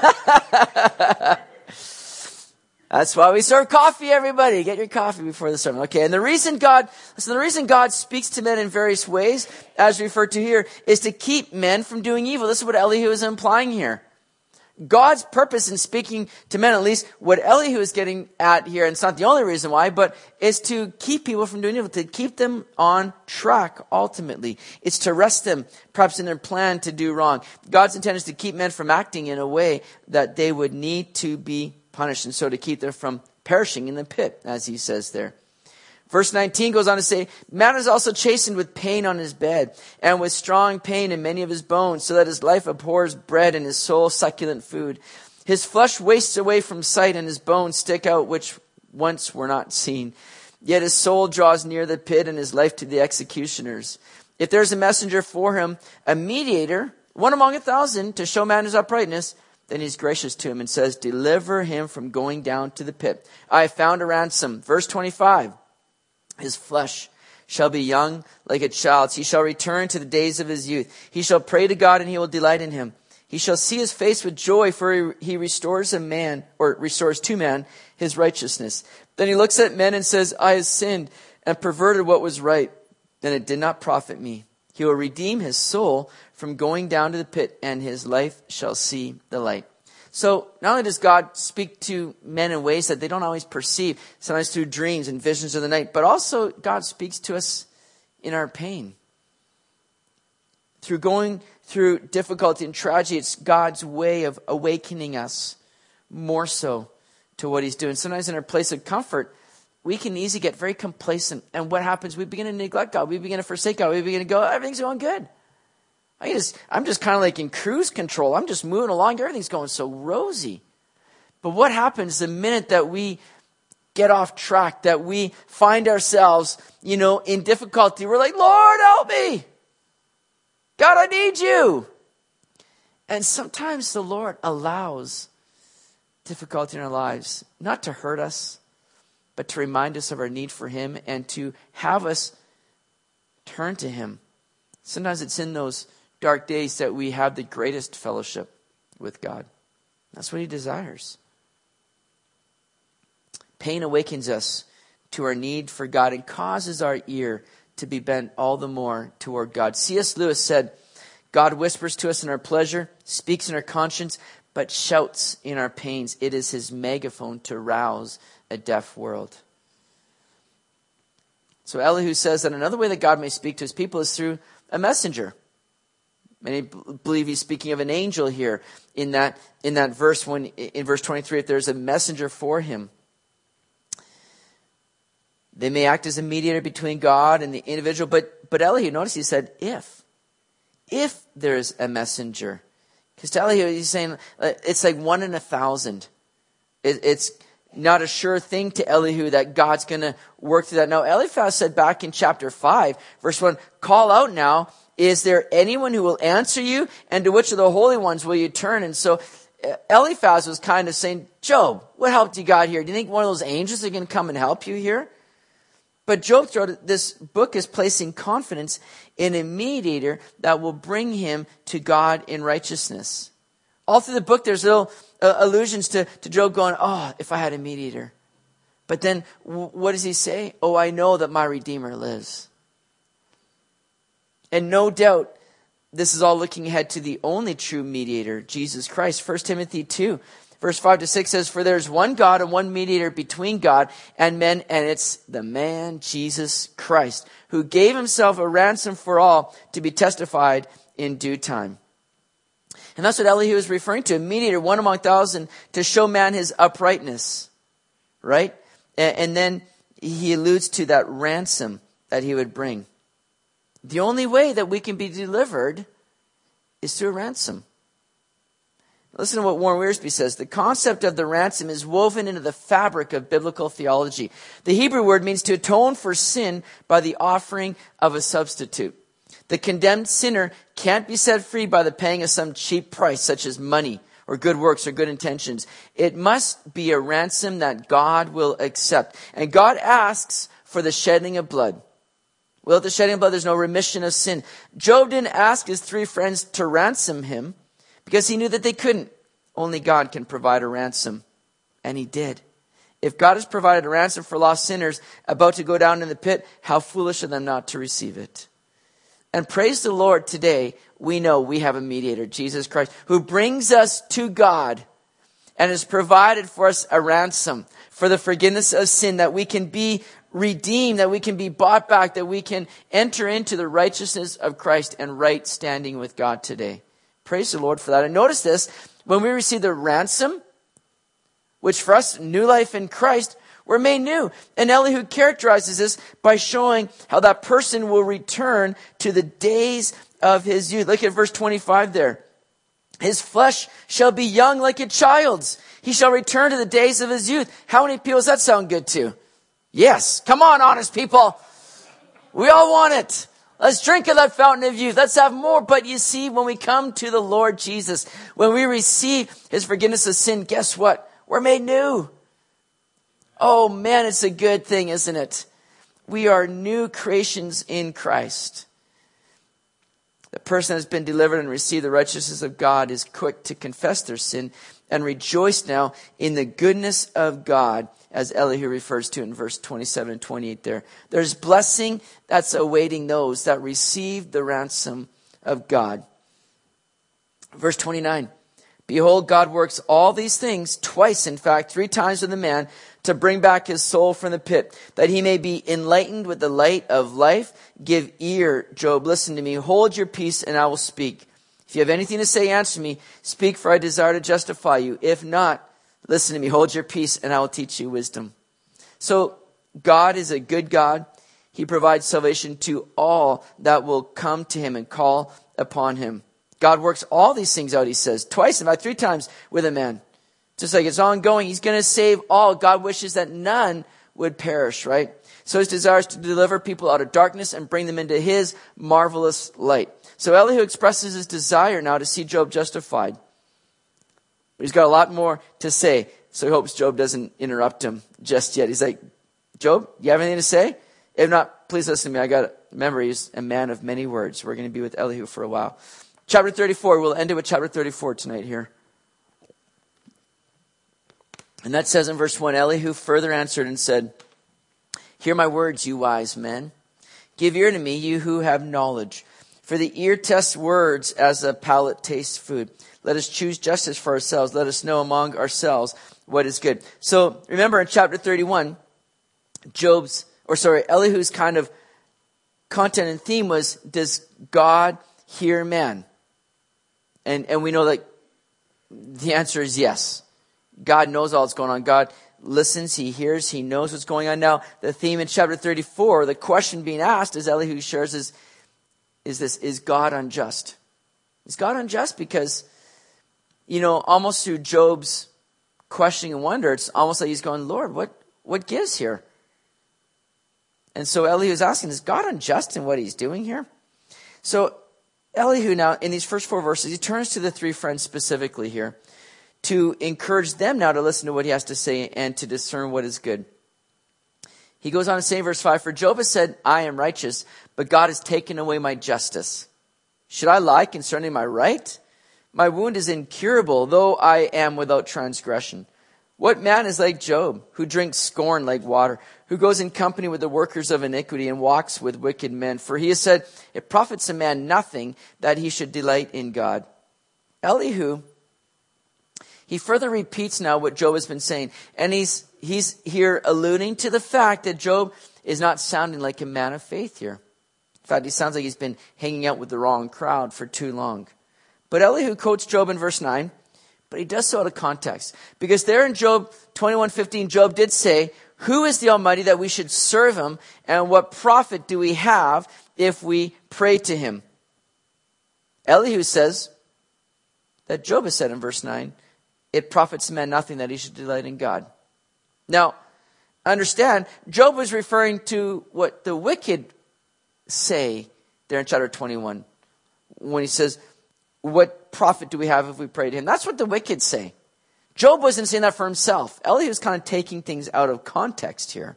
That's why we serve coffee, everybody. Get your coffee before the sermon. Okay, and the reason God, listen, the reason God speaks to men in various ways, as referred to here, is to keep men from doing evil. This is what Elihu is implying here. God's purpose in speaking to men, at least what Elihu is getting at here, and it's not the only reason why, but is to keep people from doing evil, to keep them on track ultimately. It's to arrest them, perhaps in their plan to do wrong. God's intent is to keep men from acting in a way that they would need to be punished, and so to keep them from perishing in the pit, as he says there. Verse nineteen goes on to say, man is also chastened with pain on his bed, and with strong pain in many of his bones, so that his life abhors bread and his soul succulent food. His flesh wastes away from sight, and his bones stick out which once were not seen. Yet his soul draws near the pit, and his life to the executioners. If there's a messenger for him, a mediator, one among a thousand, to show man his uprightness, then he's gracious to him and says, deliver him from going down to the pit. I have found a ransom. Verse twenty-five, his flesh shall be young like a child's. He shall return to the days of his youth. He shall pray to God, and he will delight in him. He shall see his face with joy, for he, he restores a man, or restores to man, his righteousness. Then he looks at men and says, I have sinned and perverted what was right. Then it did not profit me. He will redeem his soul from going down to the pit, and his life shall see the light. So not only does God speak to men in ways that they don't always perceive, sometimes through dreams and visions of the night, but also God speaks to us in our pain. Through going through difficulty and tragedy, it's God's way of awakening us more so to what he's doing. Sometimes in our place of comfort, we can easily get very complacent. And what happens? We begin to neglect God. We begin to forsake God. We begin to go, everything's going good. I just, I'm just kind of like in cruise control. I'm just moving along. Everything's going so rosy. But what happens the minute that we get off track, that we find ourselves, you know, in difficulty? We're like, Lord, help me. God, I need you. And sometimes the Lord allows difficulty in our lives, not to hurt us, but to remind us of our need for him and to have us turn to him. Sometimes it's in those dark days that we have the greatest fellowship with God. That's what he desires. Pain awakens us to our need for God and causes our ear to be bent all the more toward God. C S Lewis said, God whispers to us in our pleasure, speaks in our conscience, but shouts in our pains. It is his megaphone to rouse a deaf world. So Elihu says that another way that God may speak to his people is through a messenger. Many believe he's speaking of an angel here in that, in that verse, when in verse twenty-three, if there's a messenger for him. They may act as a mediator between God and the individual, but, but Elihu, notice he said, if. If there's a messenger. Because to Elihu, he's saying, it's like one in a thousand. It, it's not a sure thing to Elihu that God's going to work through that. Now, Eliphaz said back in chapter five, verse one, call out now, is there anyone who will answer you? And to which of the holy ones will you turn? And so Eliphaz was kind of saying, Job, what help do you got here? Do you think one of those angels are going to come and help you here? But Job, throughout this book, is placing confidence in a mediator that will bring him to God in righteousness. All through the book, there's little uh, allusions to, to Job going, oh, if I had a mediator. But then w- what does he say? Oh, I know that my Redeemer lives. And no doubt, this is all looking ahead to the only true mediator, Jesus Christ. First Timothy two. Verse five to six says, for there's one God and one mediator between God and men, and it's the man, Jesus Christ, who gave himself a ransom for all to be testified in due time. And that's what Elihu is referring to, a mediator, one among thousand, to show man his uprightness, right? And, and then he alludes to that ransom that he would bring. The only way that we can be delivered is through a ransom. Listen to what Warren Wiersbe says. The concept of the ransom is woven into the fabric of biblical theology. The Hebrew word means to atone for sin by the offering of a substitute. The condemned sinner can't be set free by the paying of some cheap price, such as money or good works or good intentions. It must be a ransom that God will accept. And God asks for the shedding of blood. Without the shedding of blood, there's no remission of sin. Job didn't ask his three friends to ransom him, because he knew that they couldn't. Only God can provide a ransom. And he did. If God has provided a ransom for lost sinners about to go down in the pit, how foolish of them not to receive it. And praise the Lord, today we know we have a mediator, Jesus Christ, who brings us to God and has provided for us a ransom for the forgiveness of sin, that we can be redeemed, that we can be bought back, that we can enter into the righteousness of Christ and right standing with God today. Praise the Lord for that. And notice this, when we receive the ransom, which for us, new life in Christ, we're made new. And Elihu characterizes this by showing how that person will return to the days of his youth. Look at verse twenty-five there. His flesh shall be young like a child's. He shall return to the days of his youth. How many people does that sound good to? Yes. Come on, honest people. We all want it. Let's drink of that fountain of youth. Let's have more. But you see, when we come to the Lord Jesus, when we receive his forgiveness of sin, guess what? We're made new. Oh man, it's a good thing, isn't it? We are new creations in Christ. The person has been delivered and received the righteousness of God is quick to confess their sin and rejoice now in the goodness of God, as Elihu refers to in verse twenty-seven and twenty-eight there. There's blessing that's awaiting those that receive the ransom of God. Verse twenty-nine. Behold, God works all these things, twice in fact, three times with a man, to bring back his soul from the pit, that he may be enlightened with the light of life. Give ear, Job, listen to me. Hold your peace and I will speak. If you have anything to say, answer me. Speak, for I desire to justify you. If not, listen to me. Hold your peace and I will teach you wisdom. So God is a good God. He provides salvation to all that will come to him and call upon him. God works all these things out, he says, twice, in fact, three times with a man. Just like it's ongoing, he's going to save all. God wishes that none would perish, right? So his desire is to deliver people out of darkness and bring them into his marvelous light. So Elihu expresses his desire now to see Job justified. But he's got a lot more to say. So he hopes Job doesn't interrupt him just yet. He's like, Job, you have anything to say? If not, please listen to me. I got, remember, he's a man of many words. We're going to be with Elihu for a while. Chapter thirty-four, we'll end it with chapter thirty-four tonight here. And that says in verse one, Elihu further answered and said, hear my words, you wise men. Give ear to me, you who have knowledge. For the ear tests words as the palate tastes food. Let us choose justice for ourselves. Let us know among ourselves what is good. So remember in chapter thirty-one, Job's, or sorry, Elihu's kind of content and theme was, does God hear man? And and we know that the answer is yes. God knows all that's going on. God listens, he hears, he knows what's going on. Now, the theme in chapter thirty-four, the question being asked, as Elihu shares, is, is this, is God unjust? Is God unjust? Because, you know, almost through Job's questioning and wonder, it's almost like he's going, Lord, what, what gives here? And so Elihu is asking, is God unjust in what he's doing here? So Elihu now, in these first four verses, he turns to the three friends specifically here to encourage them now to listen to what he has to say and to discern what is good. He goes on to say in verse five, for Job has said, I am righteous, but God has taken away my justice. Should I lie concerning my right? My wound is incurable, though I am without transgression. What man is like Job, who drinks scorn like water, who goes in company with the workers of iniquity and walks with wicked men? For he has said, it profits a man nothing that he should delight in God. Elihu, he further repeats now what Job has been saying. And he's he's here alluding to the fact that Job is not sounding like a man of faith here. In fact, he sounds like he's been hanging out with the wrong crowd for too long. But Elihu quotes Job in verse nine. But he does so out of context. Because there in Job twenty-one fifteen, Job did say, who is the Almighty that we should serve him? And what profit do we have if we pray to him? Elihu says that Job has said in verse nine, it profits man nothing that he should delight in God. Now, understand, Job was referring to what the wicked say there in chapter twenty-one. When he says, what profit do we have if we pray to him? That's what the wicked say. Job wasn't saying that for himself. Elihu was kind of taking things out of context here.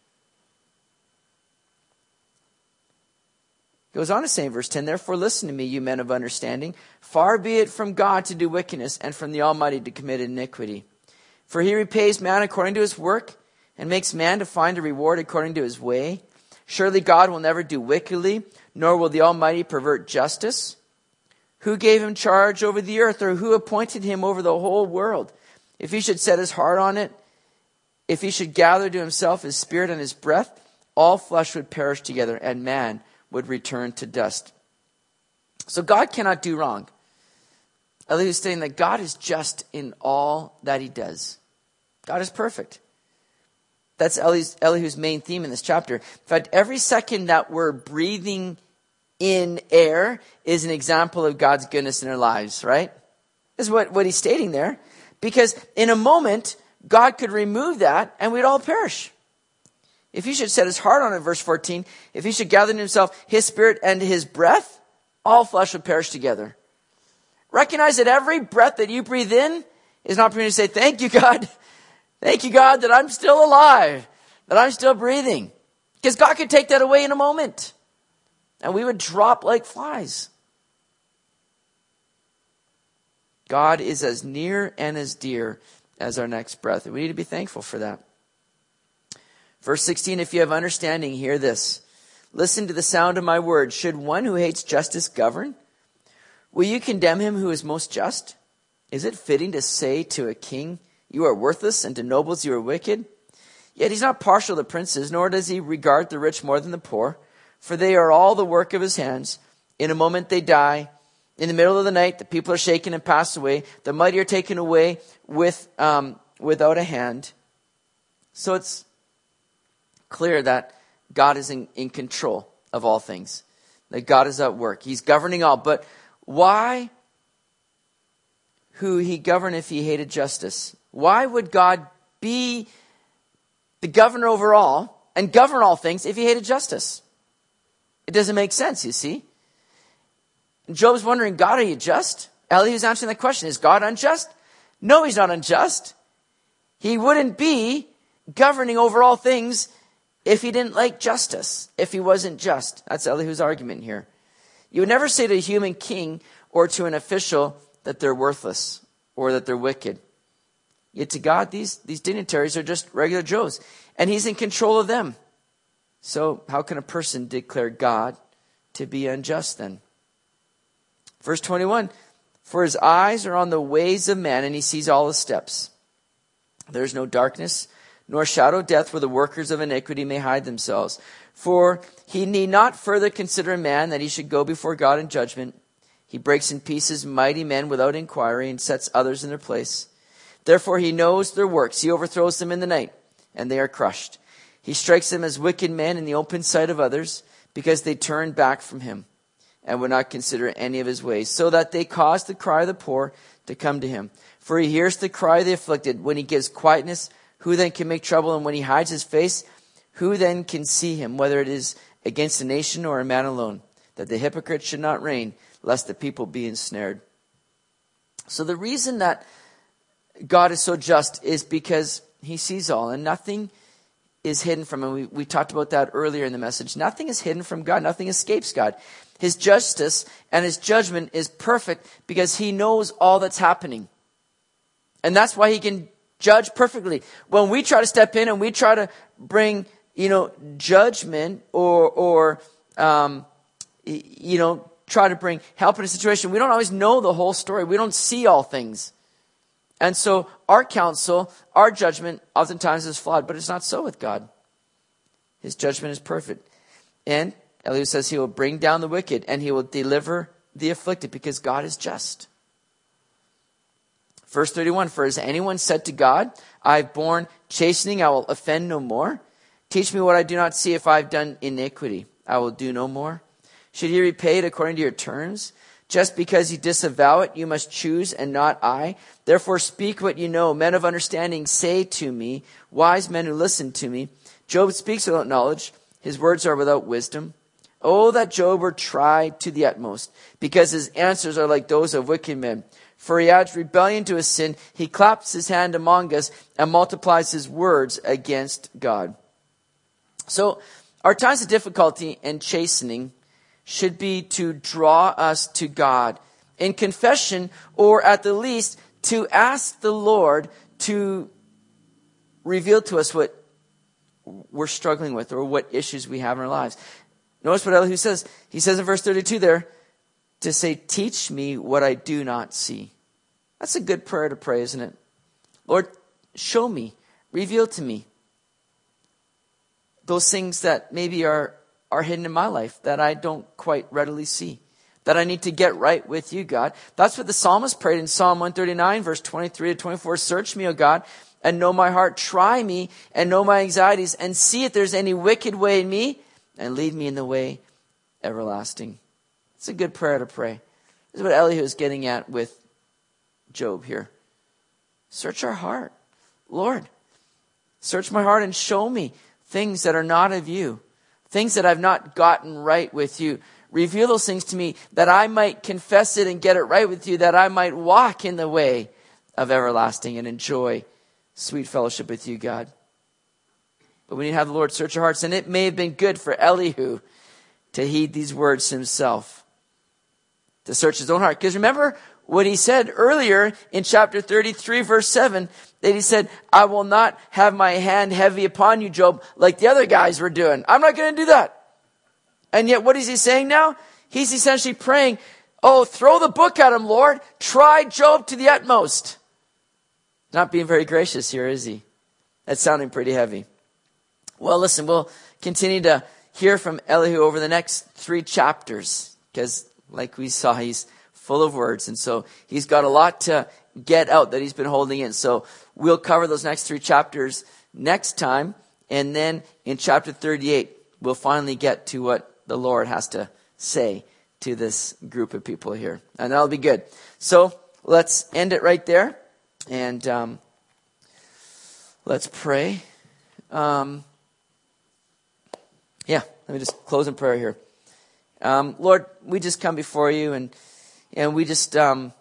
He goes on to say in verse ten, therefore listen to me, you men of understanding. Far be it from God to do wickedness, and from the Almighty to commit iniquity. For he repays man according to his work, and makes man to find a reward according to his way. Surely God will never do wickedly, nor will the Almighty pervert justice. Who gave him charge over the earth, or who appointed him over the whole world? If he should set his heart on it, if he should gather to himself his spirit and his breath, all flesh would perish together, and man would return to dust. So God cannot do wrong. Elihu is saying that God is just in all that he does. God is perfect. That's Elihu's, Elihu's main theme in this chapter. In fact, every second that we're breathing in air is an example of God's goodness in our lives, right? This is what, what he's stating there. Because in a moment, God could remove that and we'd all perish. If he should set his heart on it, verse fourteen, if he should gather in himself his spirit and his breath, all flesh would perish together. Recognize that every breath that you breathe in is an opportunity to say, thank you, God. Thank you, God, that I'm still alive, that I'm still breathing. Because God could take that away in a moment. And we would drop like flies. God is as near and as dear as our next breath. And we need to be thankful for that. Verse sixteen, if you have understanding, hear this. Listen to the sound of my words. Should one who hates justice govern? Will you condemn him who is most just? Is it fitting to say to a king, you are worthless, and to nobles you are wicked? Yet he's not partial to princes, nor does he regard the rich more than the poor. For they are all the work of his hands. In a moment they die. In the middle of the night, the people are shaken and pass away. The mighty are taken away with um, without a hand. So it's clear that God is in, in control of all things. That God is at work. He's governing all. But why who he govern if he hated justice? Why would God be the governor over all and govern all things if he hated justice? It doesn't make sense, you see. And Job's wondering, God, are you just? Elihu's answering that question. Is God unjust? No, he's not unjust. He wouldn't be governing over all things if he didn't like justice, if he wasn't just. That's Elihu's argument here. You would never say to a human king or to an official that they're worthless or that they're wicked. Yet to God, these, these dignitaries are just regular Joes, and he's in control of them. So how can a person declare God to be unjust then? Verse twenty-one, for his eyes are on the ways of man, and he sees all his steps. There is no darkness, nor shadow of death where the workers of iniquity may hide themselves. For he need not further consider a man that he should go before God in judgment. He breaks in pieces mighty men without inquiry and sets others in their place. Therefore he knows their works. He overthrows them in the night, and they are crushed. He strikes them as wicked men in the open sight of others, because they turn back from him and would not consider any of his ways, so that they cause the cry of the poor to come to him. For he hears the cry of the afflicted. When he gives quietness, who then can make trouble? And when he hides his face, who then can see him, whether it is against a nation or a man alone? That the hypocrite should not reign, lest the people be ensnared. So the reason that God is so just is because he sees all, and nothing is hidden from him. We, we talked about that earlier in the message. Nothing is hidden from God. Nothing escapes God. His justice and his judgment is perfect because he knows all that's happening. And that's why he can judge perfectly. When we try to step in and we try to bring, you know, judgment or, or, um, you know, try to bring help in a situation, we don't always know the whole story. We don't see all things. And so our counsel, our judgment oftentimes is flawed, but it's not so with God. His judgment is perfect. And Elihu says he will bring down the wicked and he will deliver the afflicted because God is just. Verse thirty-one, for has anyone said to God, I have borne chastening, I will offend no more? Teach me what I do not see. If I have done iniquity, I will do no more. Should he repay it according to your terms? Just because you disavow it, you must choose and not I. Therefore speak what you know. Men of understanding say to me, wise men who listen to me. Job speaks without knowledge. His words are without wisdom. Oh, that Job were tried to the utmost, because his answers are like those of wicked men. For he adds rebellion to his sin. He claps his hand among us and multiplies his words against God. So our times of difficulty and chastening should be to draw us to God in confession, or at the least to ask the Lord to reveal to us what we're struggling with or what issues we have in our lives. Notice what Elihu says. He says in verse thirty-two there, to say, teach me what I do not see. That's a good prayer to pray, isn't it? Lord, show me, reveal to me those things that maybe are, are hidden in my life that I don't quite readily see, that I need to get right with you, God. That's what the psalmist prayed in Psalm one thirty-nine, verse twenty-three to twenty-four. Search me, O God, and know my heart. Try me and know my anxieties, and see if there's any wicked way in me, and lead me in the way everlasting. It's a good prayer to pray. This is what Elihu is getting at with Job here. Search our heart. Lord, search my heart and show me things that are not of you, things that I've not gotten right with you. Reveal those things to me that I might confess it and get it right with you, that I might walk in the way of everlasting and enjoy sweet fellowship with you, God. But we need to have the Lord search our hearts. And it may have been good for Elihu to heed these words himself, to search his own heart. Because remember what he said earlier in chapter thirty-three, verse seven, that he said, I will not have my hand heavy upon you, Job, like the other guys were doing. I'm not going to do that. And yet what is he saying now? He's essentially praying, oh, throw the book at him, Lord. Try Job to the utmost. Not being very gracious here, is he? That's sounding pretty heavy. Well, listen, we'll continue to hear from Elihu over the next three chapters, because like we saw, he's full of words. And so he's got a lot to get out that he's been holding in. So we'll cover those next three chapters next time. And then in chapter thirty-eight, we'll finally get to what the Lord has to say to this group of people here. And that'll be good. So let's end it right there. And um, let's pray. Um, Yeah, let me just close in prayer here. Um, Lord, we just come before you, and and we just um,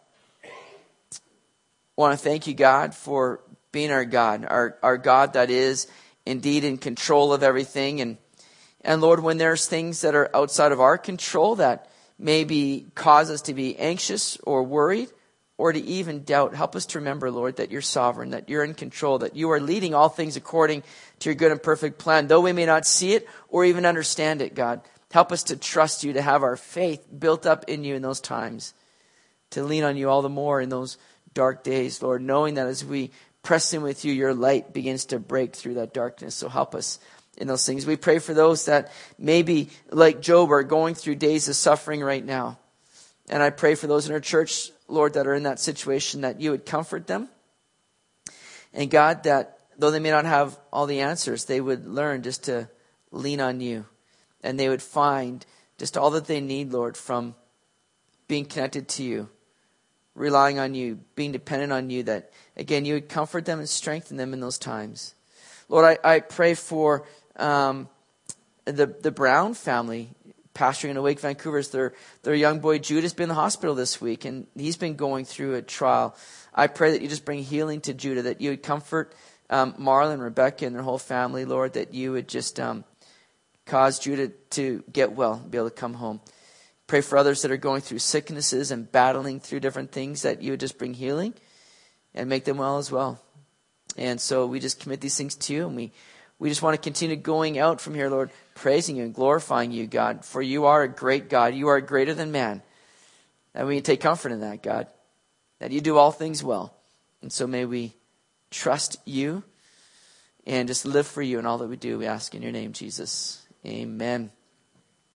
want to thank you, God, for being our God, our our God that is indeed in control of everything. And and Lord, when there's things that are outside of our control that maybe cause us to be anxious or worried or to even doubt, help us to remember, Lord, that you're sovereign, that you're in control, that you are leading all things according to your good and perfect plan. Though we may not see it or even understand it, God, help us to trust you, to have our faith built up in you in those times, to lean on you all the more in those dark days, Lord, knowing that as we press in with you, your light begins to break through that darkness. So help us in those things. We pray for those that maybe, like Job, are going through days of suffering right now. And I pray for those in our church, Lord, that are in that situation, that you would comfort them. And God, that though they may not have all the answers, they would learn just to lean on you. And they would find just all that they need, Lord, from being connected to you, relying on you, being dependent on you, that, again, you would comfort them and strengthen them in those times. Lord, I, I pray for um, the, the Brown family, pastoring in Awake Vancouver. Their, their young boy Jude has been in the hospital this week, and he's been going through a trial. I pray that you just bring healing to Judah, that you would comfort um, Marla and Rebecca and their whole family, Lord, that you would just um, cause Judah to get well, be able to come home. Pray for others that are going through sicknesses and battling through different things, that you would just bring healing and make them well as well. And so we just commit these things to you, and we, we just want to continue going out from here, Lord, praising you and glorifying you, God, for you are a great God. You are greater than man. And we take comfort in that, God, that you do all things well. And so may we trust you and just live for you in all that we do. We ask in your name, Jesus. Amen.